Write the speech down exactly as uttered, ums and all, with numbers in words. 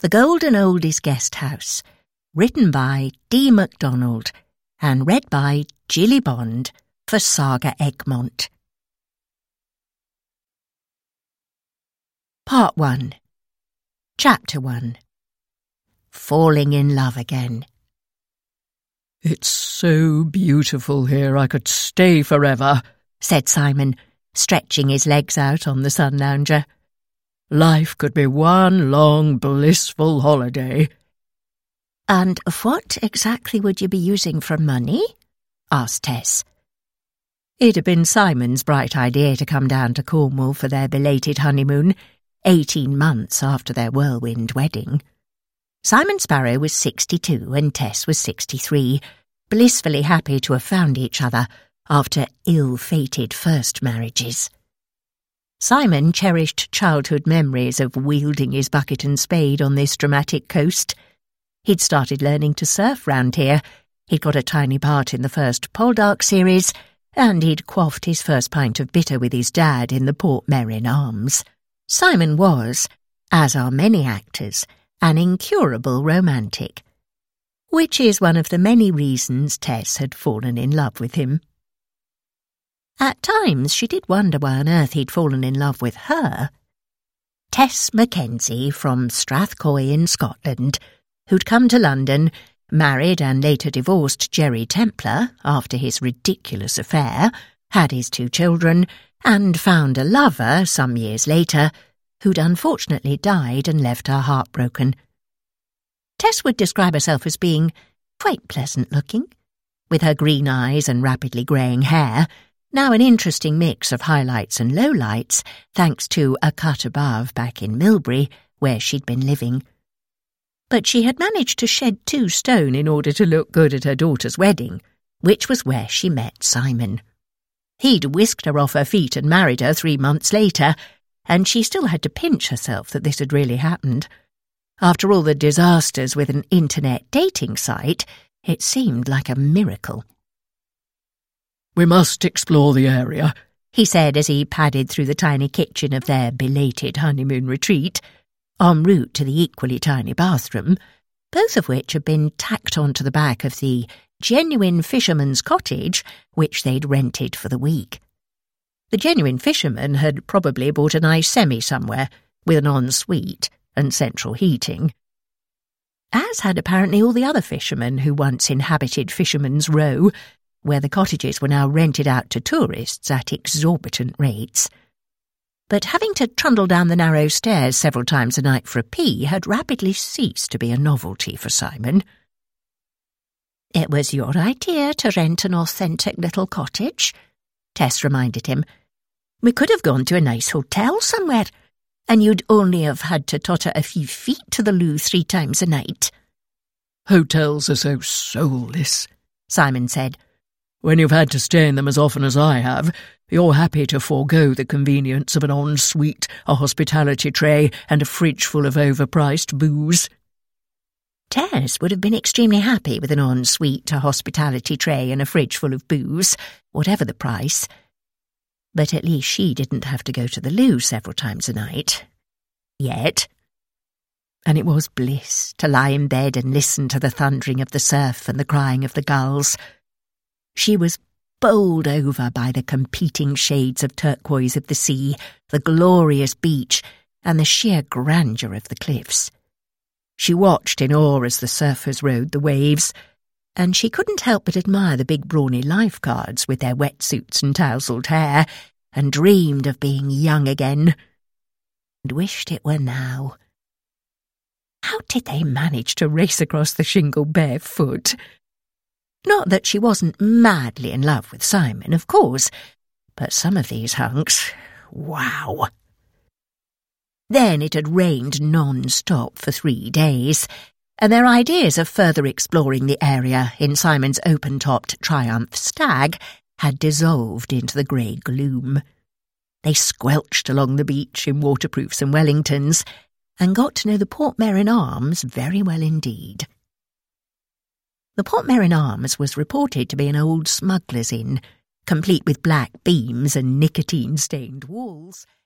The Golden Oldies Guest House, written by D. MacDonald and read by Jilly Bond for Saga Egmont. Part one. Chapter one. Falling in Love Again. "It's so beautiful here, I could stay forever," said Simon, stretching his legs out on the sun lounger. "Life could be one long, blissful holiday." "And what exactly would you be using for money?" asked Tess. It had been Simon's bright idea to come down to Cornwall for their belated honeymoon, eighteen months after their whirlwind wedding. Simon Sparrow was sixty-two and Tess was sixty-three, blissfully happy to have found each other after ill-fated first marriages. Simon cherished childhood memories of wielding his bucket and spade on this dramatic coast. He'd started learning to surf round here, he'd got a tiny part in the first Poldark series, and he'd quaffed his first pint of bitter with his dad in the Port Merin Arms. Simon was, as are many actors, an incurable romantic, which is one of the many reasons Tess had fallen in love with him. At times she did wonder why on earth he'd fallen in love with her. Tess Mackenzie from Strathcoy in Scotland, who'd come to London, married and later divorced Jerry Templar after his ridiculous affair, had his two children, and found a lover some years later who'd unfortunately died and left her heartbroken. Tess would describe herself as being quite pleasant-looking, with her green eyes and rapidly greying hair, now an interesting mix of highlights and lowlights, thanks to a cut above back in Milbury, where she'd been living. But she had managed to shed two stone in order to look good at her daughter's wedding, which was where she met Simon. He'd whisked her off her feet and married her three months later, and she still had to pinch herself that this had really happened. After all the disasters with an internet dating site, it seemed like a miracle. "We must explore the area," he said as he padded through the tiny kitchen of their belated honeymoon retreat, en route to the equally tiny bathroom, both of which had been tacked onto the back of the genuine fisherman's cottage which they'd rented for the week. The genuine fisherman had probably bought a nice semi somewhere, with an ensuite and central heating, as had apparently all the other fishermen who once inhabited Fisherman's Row, where the cottages were now rented out to tourists at exorbitant rates. But having to trundle down the narrow stairs several times a night for a pee had rapidly ceased to be a novelty for Simon. "It was your idea to rent an authentic little cottage," Tess reminded him. "We could have gone to a nice hotel somewhere, and you'd only have had to totter a few feet to the loo three times a night." "Hotels are so soulless," Simon said. "When you've had to stay in them as often as I have, you're happy to forego the convenience of an ensuite, a hospitality tray, and a fridge full of overpriced booze." Tess would have been extremely happy with an ensuite, a hospitality tray, and a fridge full of booze, whatever the price. But at least she didn't have to go to the loo several times a night. Yet. And it was bliss to lie in bed and listen to the thundering of the surf and the crying of the gulls. She was bowled over by the competing shades of turquoise of the sea, the glorious beach, and the sheer grandeur of the cliffs. She watched in awe as the surfers rode the waves, and she couldn't help but admire the big brawny lifeguards with their wetsuits and tousled hair, and dreamed of being young again, and wished it were now. How did they manage to race across the shingle barefoot? Not that she wasn't madly in love with Simon, of course, but some of these hunks, wow. Then it had rained non-stop for three days, and their ideas of further exploring the area in Simon's open-topped Triumph Stag had dissolved into the grey gloom. They squelched along the beach in waterproofs and Wellingtons, and got to know the Port Merin Arms very well indeed. The Port Merin Arms was reported to be an old smuggler's inn, complete with black beams and nicotine-stained walls.